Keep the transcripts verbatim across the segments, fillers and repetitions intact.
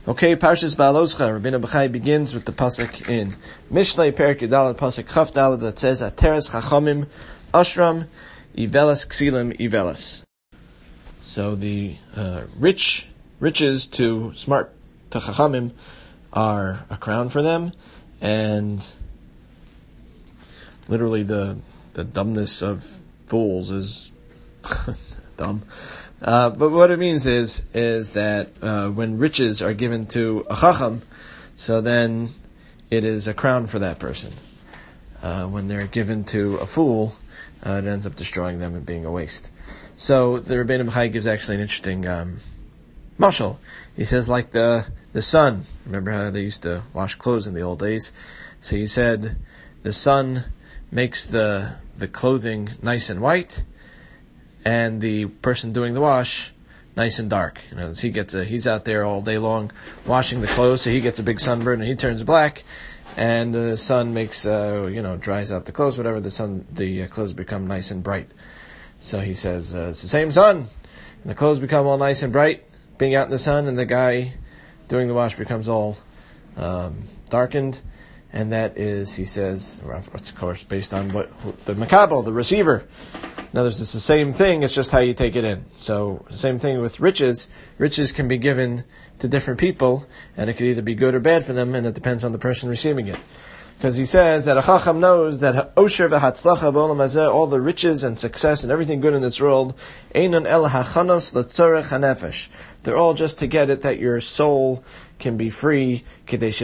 Okay, Parshas Ba'aloscha, Rabbeinu Bachai begins with the pasuk in Mishlei Perek Yudalad pasuk Chaf Dalad that says Ateres Chachamim Ashram Ivelas Ksilim Ivelas. So the uh, rich riches to smart to Chachamim are a crown for them, and literally the the dumbness of fools is dumb. Uh, but what it means is, is that, uh, when riches are given to a chacham, so then it is a crown for that person. Uh, when they're given to a fool, uh, it ends up destroying them and being a waste. So the Rabbeinu Bachai gives actually an interesting, um, mashal. He says like the, the sun. Remember how they used to wash clothes in the old days? So he said, the sun makes the, the clothing nice and white, and the person doing the wash, nice and dark. You know, he gets a, he's out there all day long washing the clothes, so he gets a big sunburn and he turns black, and the sun makes, uh, you know, dries out the clothes, whatever, the sun, the uh, clothes become nice and bright. So he says, uh, it's the same sun, and the clothes become all nice and bright, being out in the sun, and the guy doing the wash becomes all, um, darkened. And that is, he says, of course, based on what, the makabel, the receiver. In other words, it's the same thing, it's just how you take it in. So, same thing with riches. Riches can be given to different people, and it could either be good or bad for them, and it depends on the person receiving it. Because he says that a chacham knows that osher v'hatzlacha b'olam hazeh, all the riches and success and everything good in this world, einon el hachanos l'tzorech hanefesh. They're all just to get it that your soul can be free. It's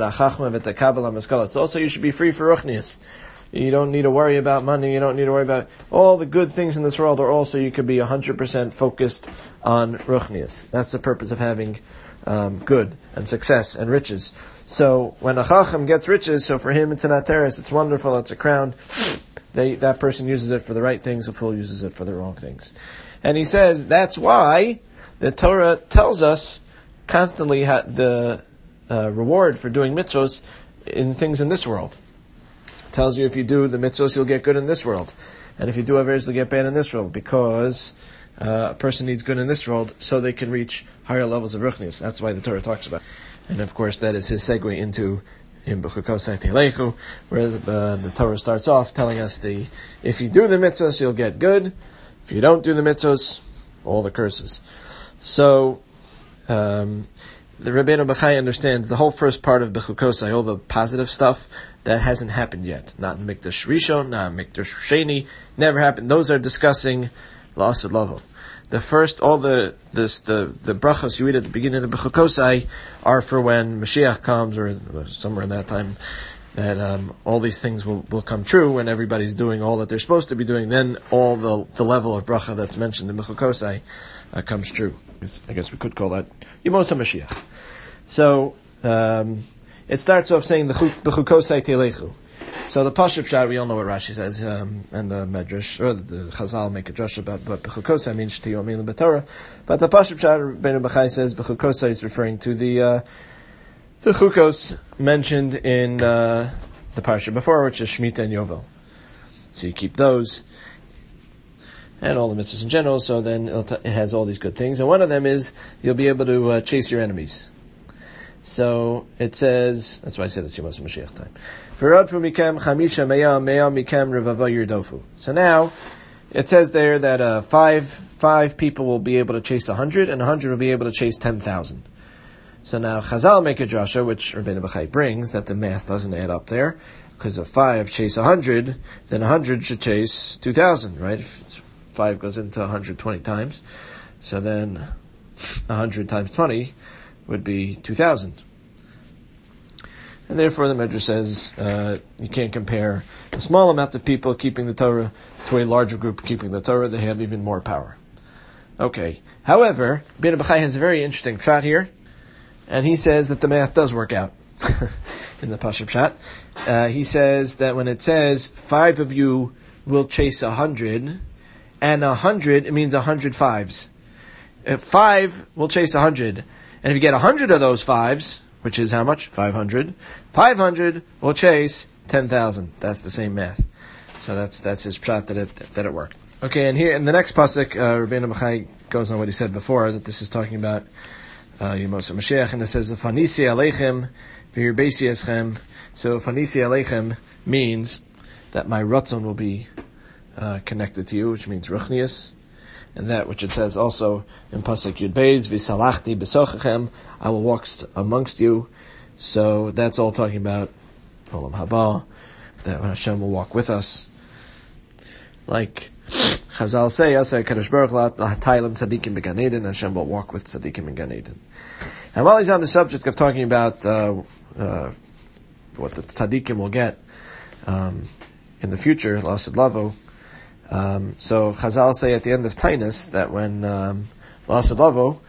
also, you should be free for ruchnius. You don't need to worry about money. You don't need to worry about all the good things in this world, or also you could be one hundred percent focused on ruchnius. That's the purpose of having um, good and success and riches. So when a chacham gets riches, so for him it's an ateres, it's wonderful, it's a crown. They, that person uses it for the right things, a fool uses it for the wrong things. And he says that's why the Torah tells us constantly ha- the uh, reward for doing mitzvos in things in this world. It tells you if you do the mitzvos, you'll get good in this world. And if you do averes, you'll get bad in this world, because uh, a person needs good in this world so they can reach higher levels of ruchnius. That's why the Torah talks about it. And of course, that is his segue into in Bechukosai Teilechu, where the, uh, the Torah starts off telling us the if you do the mitzvos, you'll get good. If you don't do the mitzvos, all the curses. So, um, the Rabbeinu Bachai understands the whole first part of Bechukosai, all the positive stuff, that hasn't happened yet. Not in Mikdash Rishon, not in Mikdash Sheni, never happened. Those are discussing La'asad Lavo. The first, all the, this, the, the brachos you read at the beginning of the Bechukosai are for when Mashiach comes, or somewhere in that time, that, um, all these things will, will come true when everybody's doing all that they're supposed to be doing. Then all the, the level of bracha that's mentioned in Bechukosai, uh, comes true. I guess we could call that Yemos HaMashiach. So, um, it starts off saying the Bechukosai Teilechu. So the Pashup Pshat, we all know what Rashi says, um, and the Medrash, or the Chazal make a drush about what Bechukosai means, Shtiyo Milim B'Torah. But the Pashup Pshat, Rabbeinu Bachai says, Bechukosai is referring to the, uh, the Chukos mentioned in, uh, the Parsha before, which is Shemitah and Yovel. So you keep those, and all the mitzvahs in general, so then it'll t- it has all these good things. And one of them is, you'll be able to uh, chase your enemies. So, it says, that's why I said it's Yemos HaMashiach time. So now, it says there that uh, five five people will be able to chase a hundred, and a hundred will be able to chase ten thousand. So now, Chazal make a drasha, which Rabbeinu Bachai brings, that the math doesn't add up there, because if five chase a hundred, then a hundred should chase two thousand, right? If five goes into one hundred twenty times, so then one hundred times twenty would be two thousand. And therefore the Medrash says, uh, you can't compare a small amount of people keeping the Torah to a larger group keeping the Torah. They have even more power. Okay. However, Rabbeinu Bachai has a very interesting shot here, and he says that the math does work out in the Pashup Pshat. Uh, he says that when it says five of you will chase a hundred, and a hundred, it means a hundred fives. If five will chase a hundred, and if you get a hundred of those fives, which is how much? Five hundred. Five hundred will chase ten thousand. That's the same math. So that's that's his pshat that it that it worked. Okay, and here in the next pasuk, uh, Rabbeinu Bachai goes on what he said before, that this is talking about uh, Yemos HaMashiach, and it says, Fanisi Aleichem, V'yir Beisi Eschem. So Fanisi Aleichem means that my ratzon will be uh, connected to you, which means Ruchnius. And that which it says also in Pasuk Yud Beis, V'salachti b'sochechem, I will walk st- amongst you. So that's all talking about Olam Haba, that when Hashem will walk with us. Like Chazal say, Yaseh Kadosh Baruch L'hataylam tzadikim b'Gan Eden, Hashem will walk with tzadikim in Gan Eden. And while he's on the subject of talking about uh, uh, what the tzadikim will get um, in the future, Lasid Lavo, Um, so Chazal say at the end of Tainus that when um, Lasid Lavo,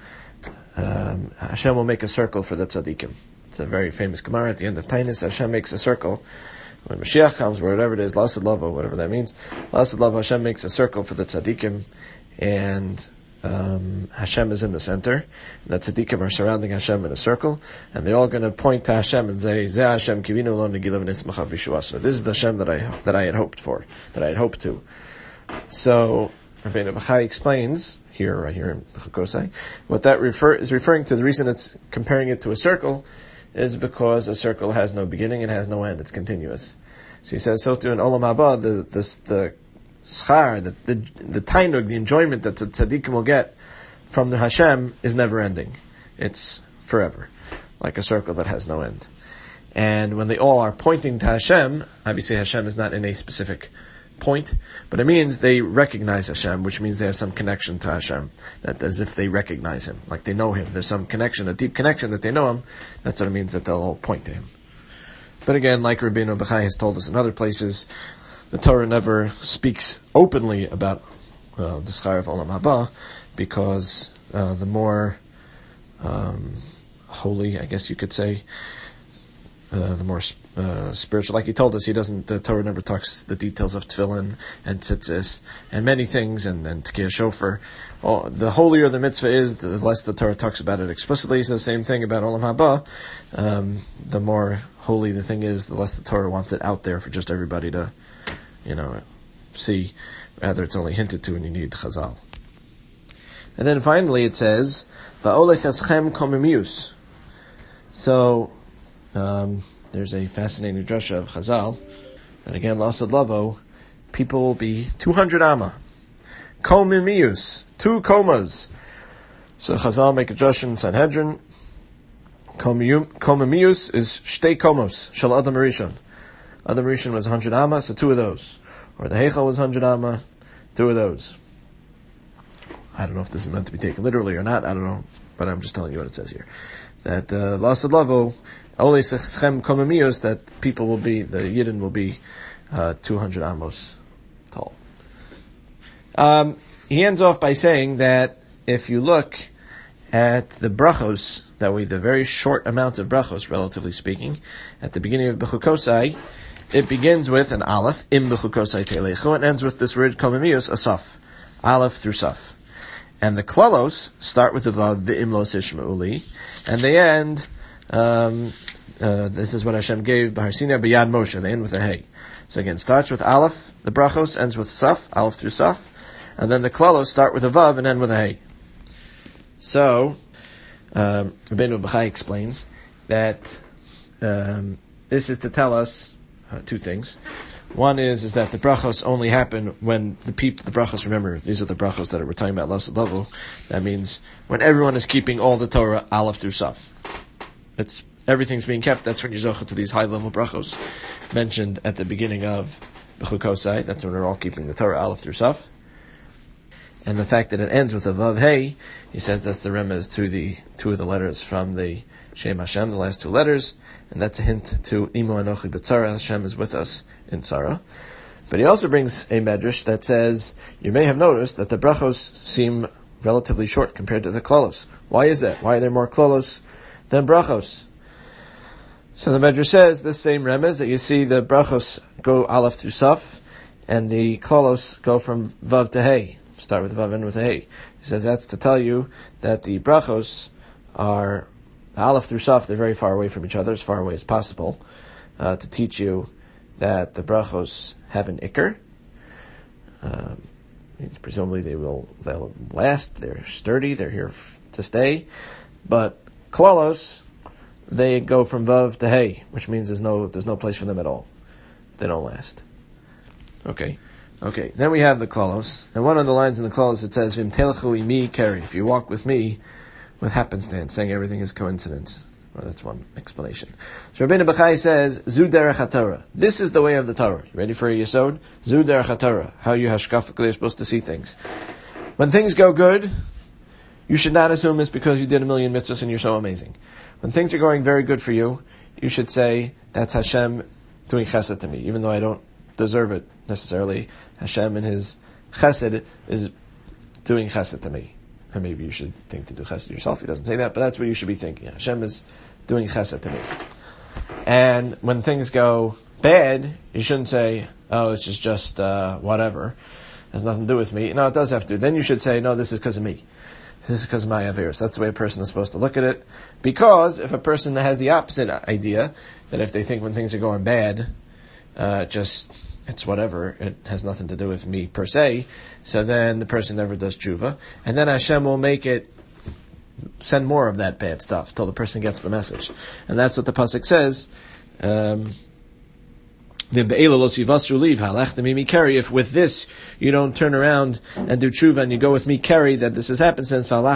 um, Hashem will make a circle for the tzaddikim. It's a very famous Gemara at the end of Tainus. Hashem makes a circle when Mashiach comes, or whatever it is, Lasid Lavo, whatever that means. Lasid Lavo, Hashem makes a circle for the tzaddikim, and um, Hashem is in the center. The tzaddikim are surrounding Hashem in a circle, and they're all going to point to Hashem and say, "Zeh Hashem kivinu lo negilav nismachav v'shua." So this is the Hashem that I that I had hoped for, that I had hoped to. So, Rabbeinu Bachai explains, here, right here in Bechukosai, what that refer, is referring to, the reason it's comparing it to a circle, is because a circle has no beginning and has no end, it's continuous. So he says, so too in Olam Haba, the, the, the schar, the, the, the tainug, the enjoyment that the tzaddikim will get from the Hashem is never ending. It's forever. Like a circle that has no end. And when they all are pointing to Hashem, obviously Hashem is not in a specific point, but it means they recognize Hashem, which means they have some connection to Hashem, that as if they recognize Him, like they know Him. There's some connection, a deep connection that they know Him. That's what it means that they'll all point to Him. But again, like Rabbeinu Bachai has told us in other places, the Torah never speaks openly about uh, the schar of Olam Haba, because uh, the more um, holy, I guess you could say, Uh, the more uh, spiritual, like he told us, he doesn't. The Torah never talks the details of tefillin and tzitzis and many things, and and tekiyah shofar. Oh, the holier the mitzvah is, the less the Torah talks about it explicitly. So the same thing about Olam Haba. Um, the more holy the thing is, the less the Torah wants it out there for just everybody to, you know, see. Rather, it's only hinted to, and you need Chazal. And then finally, it says, "Va'olech eschem komimius." So. Um, there's a fascinating drasha of Chazal, that again, Lasid Lavo, people will be two hundred amma. Komimius, two komas. So Chazal make a drasha in Sanhedrin. Komimius is shtei komos, shal Adam Rishon. Adam Rishon was one hundred amma, so two of those. Or the Heichal was one hundred amma, two of those. I don't know if this is meant to be taken literally or not, I don't know, but I'm just telling you what it says here. That uh, Lasid Lavo, only sechem komamios, that people will be, the Yidden will be uh, two hundred amos tall. Um, he ends off by saying that if you look at the brachos, that we, the very short amount of brachos, relatively speaking, at the beginning of Bechukosai, it begins with an aleph, im Bechukosai telecho, and ends with this word komamios, a saf, aleph through saf. And the klalos start with the vav, the imlos ishmauli, and they end, um, uh, this is what Hashem gave, Bahar Sinai b'yad Moshe, they end with a hey. So again, starts with aleph, the brachos, ends with saf, aleph through saf, and then the klalos start with a vav and end with a hey. So, um, Rabbeinu Bachai explains that, um, this is to tell us uh, two things. One is, is that the brachos only happen when the people, the brachos, remember, these are the brachos that we're talking about, Lasid Lavo. That means when everyone is keeping all the Torah, aleph through saf. It's, everything's being kept, that's when you zocha to these high level brachos mentioned at the beginning of Bechukosai. That's when we're all keeping the Torah, aleph through saf. And the fact that it ends with a vav hey, he says that's the remez to the two of the letters from the Shem Hashem, the last two letters, and that's a hint to Imo Anochi B'Tzara, Hashem is with us in Tzara. But he also brings a medrash that says, you may have noticed that the brachos seem relatively short compared to the klalos. Why is that? Why are there more klalos than brachos? So the medrash says, this same remez, that you see the brachos go aleph through saf, and the klalos go from vav to hey. Start with vav and with a hey. He says that's to tell you that the brachos are aleph through saf, they're very far away from each other, as far away as possible, uh, to teach you that the brachos have an ikr. Um, presumably they will, they'll last, they're sturdy, they're here f- to stay, but klalos, they go from vav to hey, which means there's no there's no place for them at all. They don't last. Okay, okay. Then we have the klalos, and one of the lines in the klalos it says vim telchu imi keri. If you walk with me, with happenstance, saying everything is coincidence. Well, that's one explanation. So Rabbeinu Bachai says zu derech haTorah. This is the way of the Torah. You ready for a yesod? Zu derech haTorah. How you hashkafically are supposed to see things. When things go good, you should not assume it's because you did a million mitzvahs and you're so amazing. When things are going very good for you, you should say, that's Hashem doing chesed to me, even though I don't deserve it necessarily. Hashem in His chesed is doing chesed to me. And maybe you should think to do chesed yourself. He doesn't say that, but that's what you should be thinking. Hashem is doing chesed to me. And when things go bad, you shouldn't say, oh, it's just, just uh, whatever. It has nothing to do with me. No, it does have to. Then you should say, no, this is because of me. This is because of my averos. That's the way a person is supposed to look at it. Because if a person has the opposite idea, that if they think when things are going bad, uh, just, it's whatever, it has nothing to do with me per se, so then the person never does tshuva, and then Hashem will make it, send more of that bad stuff till the person gets the message. And that's what the pasuk says, um, if with this you don't turn around and do tshuva and you go with me carry that this has happened since and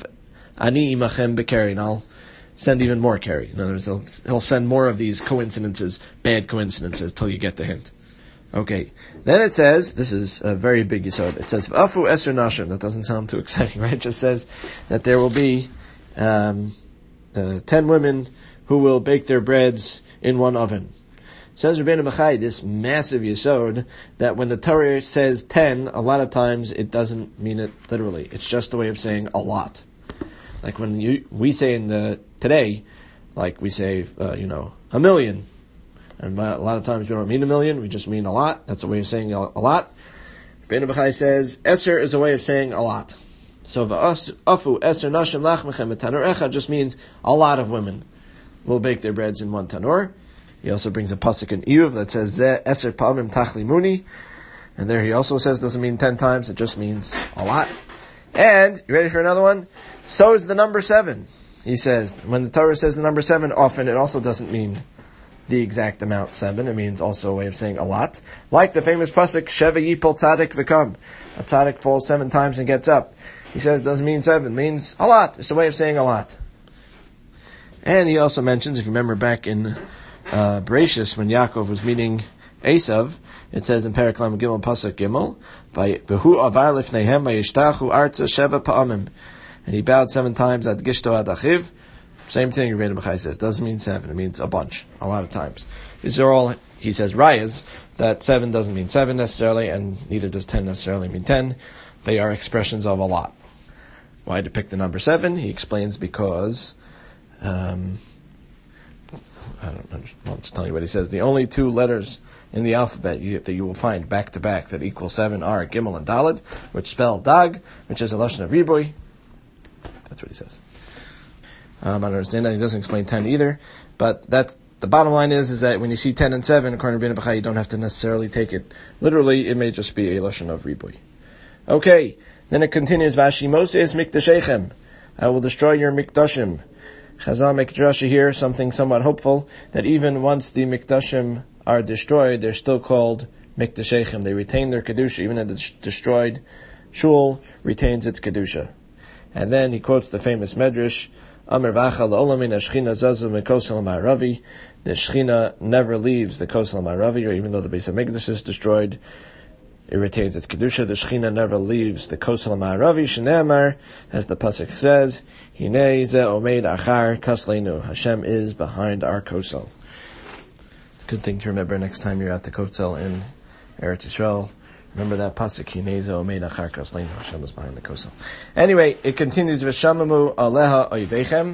I'll send even more carry. In other words, he'll, he'll send more of these coincidences, bad coincidences, till you get the hint. Okay. Then it says, this is a very big yesod, it says, Afu Eser Nashim. That doesn't sound too exciting, right? It just says that there will be um, uh, ten women who will bake their breads in one oven. Says Rabbeinu Bachai, this massive yesod, that when the Torah says ten, a lot of times it doesn't mean it literally. It's just a way of saying a lot. Like when you, we say in the, today, like we say, uh, you know, a million. And a lot of times we don't mean a million, we just mean a lot. That's a way of saying a, a lot. Rabbeinu Bachai says, Eser is a way of saying a lot. So v'afu Eser nashim lachmechem b'tanur echad just means a lot of women will bake their breads in one tanur. He also brings a pasuk in Iyuv that says Zeh Eser Pa'amim Tachlimuni, and there he also says doesn't mean ten times, it just means a lot. And you ready for another one? So is the number seven. He says when the Torah says the number seven, often it also doesn't mean the exact amount seven. It means also a way of saying a lot, like the famous pasuk Sheva Yipol Tzadik V'Kam. A tzaddik falls seven times and gets up. He says it doesn't mean seven, it means a lot. It's a way of saying a lot. And he also mentions, if you remember back in Uh, Bereshis, when Yaakov was meeting Esav, it says in Perek Lamed Gimel Pasuk Gimel, "V'hu avar lifneihem vayishtachu arza sheva pa'amim," and he bowed seven times at Gishto ad Achiv. Same thing Rabbeinu Bachai says. Doesn't mean seven. It means a bunch, a lot of times. These are all, he says, rayas that seven doesn't mean seven necessarily, and neither does ten necessarily mean ten. They are expressions of a lot. Why to pick the number seven? He explains because. Um, I don't know, I'll just tell you what he says. The only two letters in the alphabet you, that you will find back to back that equal seven are Gimel and Daled, which spell Dag, which is a lashon of Riboy. That's what he says. Um, I don't understand that. He doesn't explain ten either. But that's, the bottom line is, is that when you see ten and seven, according to Rabbeinu Bachai, you don't have to necessarily take it literally. It may just be a lashon of Riboy. Okay. Then it continues, Vashi Moses Mikdashechem. I will destroy your Mikdashim. Chazal make drasha here, something somewhat hopeful, that even once the Mikdashim are destroyed, they're still called Mikdashechem. They retain their Kedusha, even a destroyed shul retains its Kedusha. And then he quotes the famous Medrash, Amar V'achal Olamin Ashchina Zazu Mekosel Ma'aravi. The Shechina never leaves the Kosel Ma'aravi, or even though the base of Mikdash is destroyed, it retains its Kedusha. The Shechina never leaves the Kosel Ma'aravi. Shneamar, as the pasuk says, Hinei ze omeid achar kasleinu. Hashem is behind our kosel. Good thing to remember next time you're at the kosel in Eretz Yisrael. Remember that pasuk, Hinei ze omeid achar kasleinu. Hashem is behind the kosel. Anyway, it continues, V'shamamu aleha oivechem.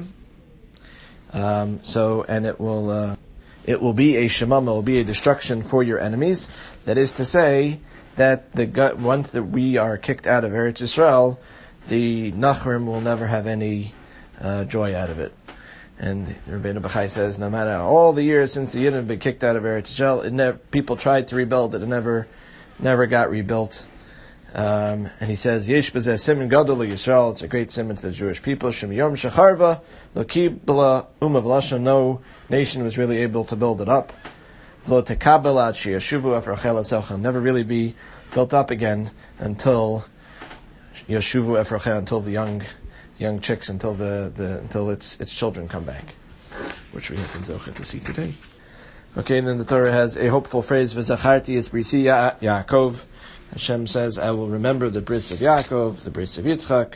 Um, so, and it will, uh, it will be a shemama, it will be a destruction for your enemies. That is to say, that the gut, once that we are kicked out of Eretz Yisrael, the Nachrim will never have any uh, joy out of it. And Rabbeinu Bachai says, no matter all the years since the Yidden have been kicked out of Eretz Yisrael, it never, people tried to rebuild it, it never, never got rebuilt. Um, and he says, Yesh b'zeh siman gadol Yisrael, it's a great siman to the Jewish people. Shem yom shecharva, lo kibla umav lashon, no nation was really able to build it up. V'lo tekabel ad sheyashuvu af Rachel aselcha, never really be built up again until Yashuvu af Rachel, until the young, the young chicks, until the, the, until its, its children come back, which we have been zocheh to see today. Okay, and then the Torah has a hopeful phrase, V'zacharti es brisi Ya- Yaakov. Hashem says, I will remember the bris of Yaakov, the bris of Yitzchak,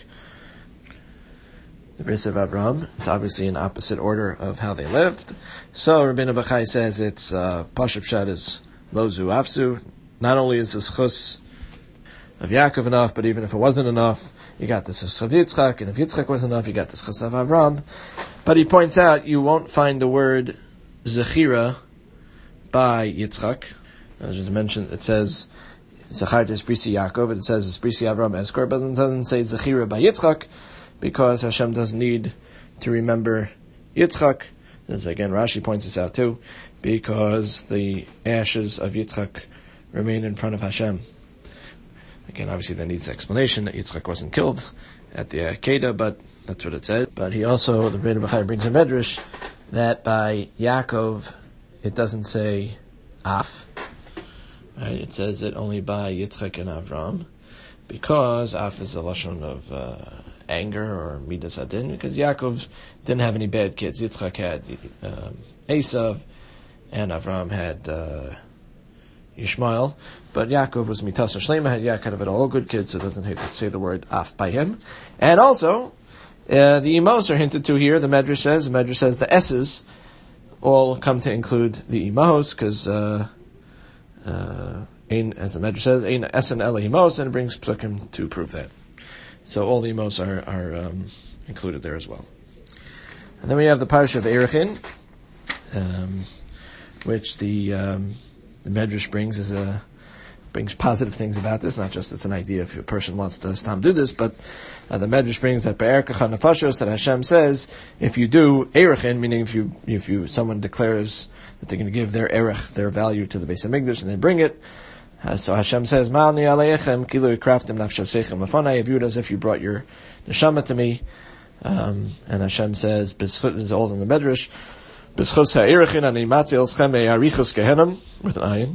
the bris of Avraham. It's obviously in opposite order of how they lived. So Rabbeinu Bachai says it's, uh, Pashup Pshat is Lozu Afsu. Not only is this chus of Yaakov enough, but even if it wasn't enough, you got this chus of Yitzchak, and if Yitzchak wasn't enough, you got this chus of Avraham. But he points out, you won't find the word Zechira by Yitzchak. As I mentioned, it says, Zachar is Brisi Yaakov, it says it's Brisi Avram Eskor, but it doesn't say Zechira by Yitzchak, because Hashem doesn't need to remember Yitzchak. As again, Rashi points this out too, because the ashes of Yitzchak remain in front of Hashem. Again, obviously that needs explanation, that Yitzchak wasn't killed at the Akedah, but that's what it said. But he also, the Rebbeinu Bachai brings a medrash, that by Yaakov, it doesn't say Af. Right? It says it only by Yitzchak and Avram, because Af is a lashon of uh, anger or midas adin, because Yaakov didn't have any bad kids. Yitzchak had um, Esav, and Avram had uh, Yishmael, but Yaakov was mitas shlema, had Yaakov had all good kids, so it doesn't have to say the word Af by him. And also, uh, the imos are hinted to here. The Medrash says, the Medrash says the S's all come to include the imahos, because uh, uh, as the Medrash says, ein esen ele imos, and it brings psukim to prove that. So all the imos are, are um, included there as well. And then we have the parsha of Erechin, um, which the um, the Medrash brings as a brings positive things about this, not just it's an idea if a person wants to stam do this, but uh, the Medrash brings that be'erkacha nefashos, that Hashem says, if you do erechin, meaning if you, if you, someone declares that they're going to give their erech, their value to the Beis HaMikdash, and they bring it, uh, so Hashem says, ma'alni aleichem, kilu yikraftem nafshosechem lefanai, I view it as if you brought your neshama to me, um, and Hashem says, this is all in the Medrash, b'schus ha'erechin ani matzil schem e'arichus gehenim, with an ayin,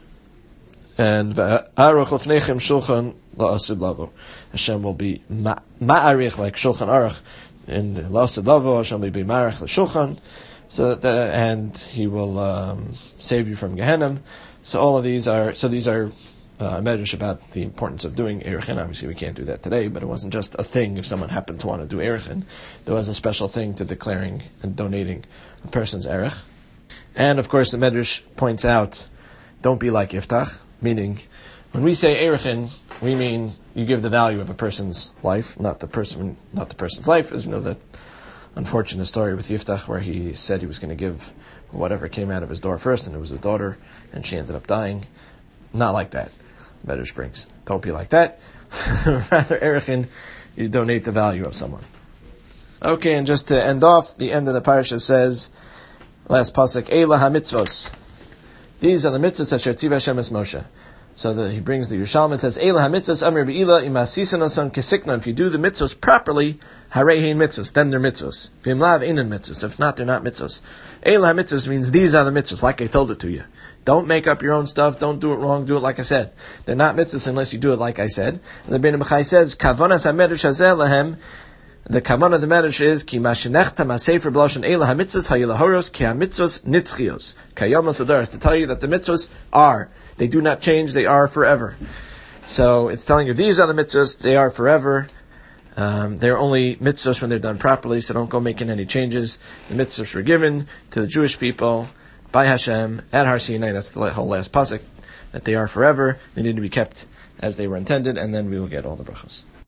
and Aruch Lefnechem Shulchan La'asud Lavo. Hashem will be Ma'arich like Shulchan Aruch in La'asud Lavo. Hashem will be Ma'arich L'Shulchan, so that the, and He will um, save you from Gehenna. So all of these are so these are uh, medrash about the importance of doing Erechin. Obviously, we can't do that today, but it wasn't just a thing. If someone happened to want to do Erechin, there was a special thing to declaring and donating a person's Erech. And of course, the medrash points out, don't be like Yiftach. Meaning, when we say Erechin, we mean you give the value of a person's life, not the person, not the person's life. As you know, that unfortunate story with Yiftach where he said he was going to give whatever came out of his door first, and it was his daughter, and she ended up dying. Not like that. Medrash brings. Don't be like that. Rather, Erechin, you donate the value of someone. Okay, and just to end off, the end of the parasha says, last pasuk, Eila ha-mitzvos. These are the mitzvahs that Shertiv Hashem es Moshe. So the, he brings the Yerushalmi and says, Eila ha-mitzvahs amir be'ila imasisan osan kesikna. If you do the mitzvahs properly, harei hein mitzvahs, then they're mitzvahs. V'im lav inan mitzvahs. If not, they're not mitzvahs. Eila ha-mitzvahs means these are the mitzvahs, like I told it to you. Don't make up your own stuff. Don't do it wrong. Do it like I said. They're not mitzvahs unless you do it like I said. And the Rebbeinu Bachai says, Kavanas ha-medrash hazeh lahem. The kavanah of the medrash is ki mashenechta masefer b'lashon eila hamitzvos hayilahoros ki hamitzvos nitzchios kayamas adaras, to tell you that the mitzvos are, they do not change, they are forever. So it's telling you these are the mitzvos, they are forever. Um, they're only mitzvos when they're done properly, so don't go making any changes. The mitzvos were given to the Jewish people by Hashem at Har Sinai. That's the whole last pasuk, that they are forever. They need to be kept as they were intended, and then we will get all the brachos.